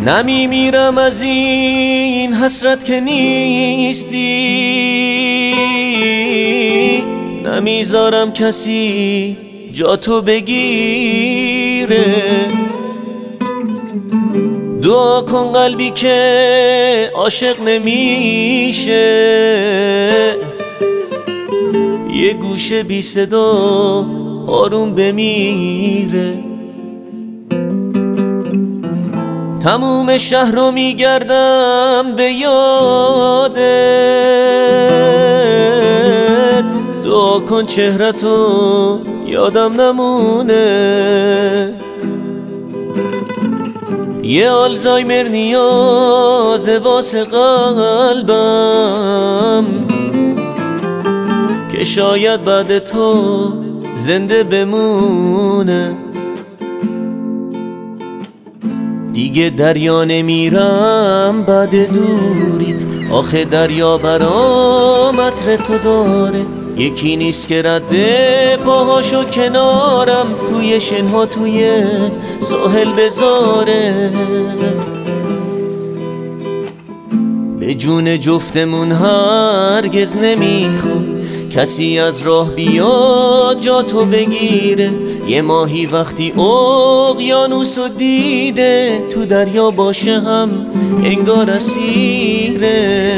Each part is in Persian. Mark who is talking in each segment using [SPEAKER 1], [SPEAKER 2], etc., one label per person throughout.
[SPEAKER 1] نمیمیرم از این حسرت که نیستی، نمیذارم کسی جا تو بگیره. دعا کن قلبی که عاشق نمیشه، یه گوشه بی صدا آروم بمیره. تموم شهر رو میگردم به یادت، دعا کن چهره‌تو یادم نمونه. یه آلزایمر نیازه واسه قلبم که شاید بعد تو زنده بمونه. دیگه دریا نمیرم بعد دوریت، آخه دریا برام عطر تو داره. یکی نیست که رد پاهاشو کنارم روی شنها توی ساحل بذاره. به جون جفتمون هرگز نمیخوام کسی از راه بیاد جا تو بگیره. یه ماهی وقتی اقیانوسو دیده تو دریا باشه هم انگار اسیره.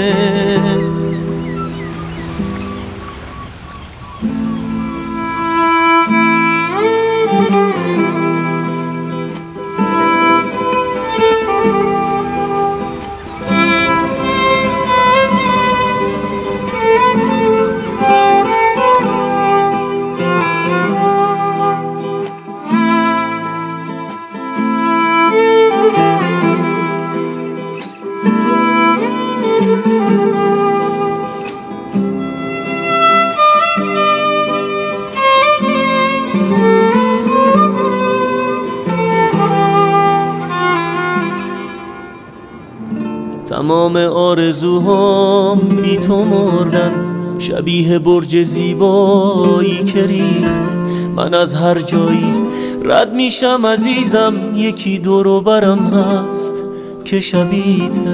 [SPEAKER 1] تمام آرزوهام بی تو مردن، شبیه برج زیبایی که ریخته. من از هر جایی رد میشم عزیزم، یکی دور و برم هست که شبیته.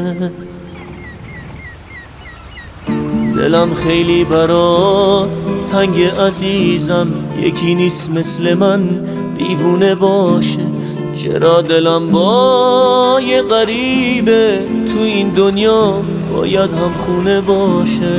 [SPEAKER 1] دلم خیلی برات تنگ عزیزم، یکی نیست مثل من دیوونه باشه. چرا دلم با یه غریبه تو این دنیا باید هم خونه باشه.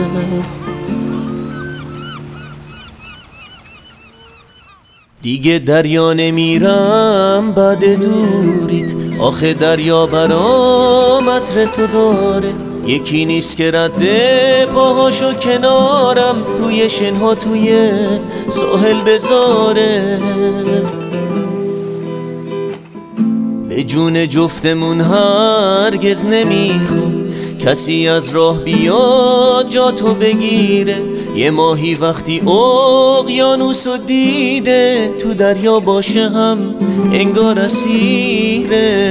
[SPEAKER 1] دیگه دریا نمیرم بعد دوریت، آخه دریا برام عطر تو داره. یکی نیست که رد پاهاشو کنارم روی شنها توی ساحل بذاره. به جون جفتمون هرگز نمیخوام کسی از راه بیاد جا تو بگیره. یه ماهی وقتی اقیانوسو دیده تو دریا باشه هم انگار اسیره.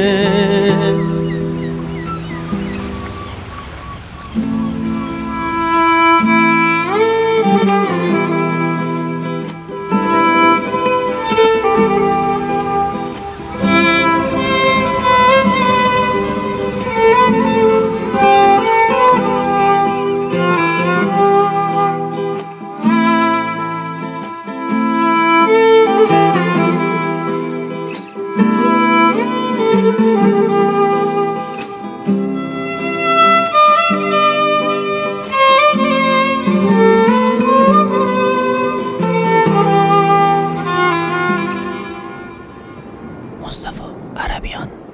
[SPEAKER 2] مصطفی عربیان.